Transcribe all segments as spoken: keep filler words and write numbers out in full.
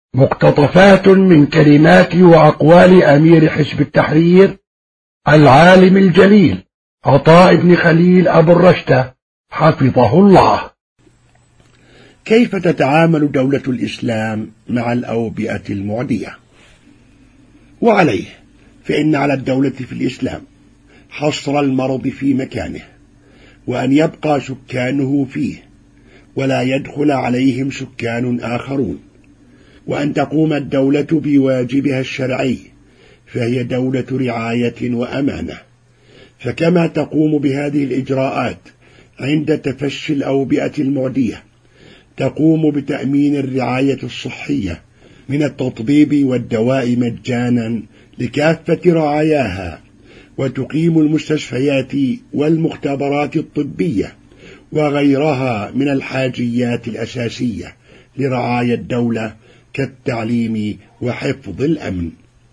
مقتطفات من كلمات وأقوال أمير حزب التحرير العالم الجليل عطاء بن خليل أبو الرشدة حفظه الله. كيف تتعامل دولة الإسلام مع الأوبئة المعدية؟ وعليه فإن على الدولة في الإسلام حصر المرض في مكانه، وأن يبقى سكانه فيه ولا يدخل عليهم سكان آخرون، وأن تقوم الدولة بواجبها الشرعي، فهي دولة رعاية وأمانة. فكما تقوم بهذه الإجراءات عند تفشي الأوبئة المعدية، تقوم بتأمين الرعاية الصحية من التطبيب والدواء مجانا لكافة رعاياها، وتقيم المستشفيات والمختبرات الطبية وغيرها من الحاجيات الأساسية لرعاية الدولة كالتعليم وحفظ الأمن.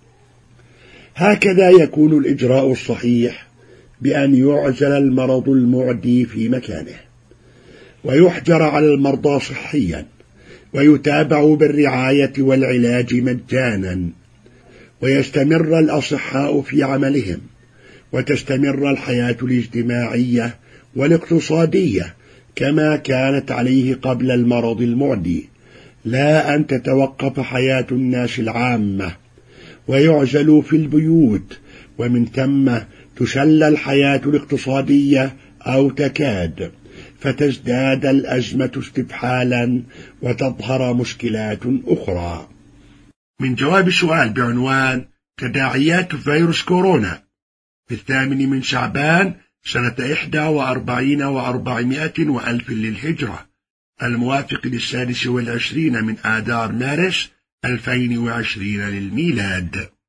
هكذا يكون الإجراء الصحيح بأن يعزل المرض المعدي في مكانه، ويحجر على المرضى صحيا، ويتابع بالرعاية والعلاج مجانا، ويستمر الأصحاء في عملهم، وتستمر الحياة الاجتماعية والاقتصادية كما كانت عليه قبل المرض المعدي، لا أن تتوقف حياة الناس العامة ويعزلوا في البيوت، ومن ثم تشل الحياة الاقتصادية أو تكاد، فتزداد الأزمة استفحالا وتظهر مشكلات أخرى. من جواب سؤال بعنوان تداعيات فيروس كورونا في الثامن من شعبان سنة إحدى وأربعين وأربعمائة وألف للهجرة، الموافق للسادس والعشرين من آذار مارس ألفين وعشرين للميلاد.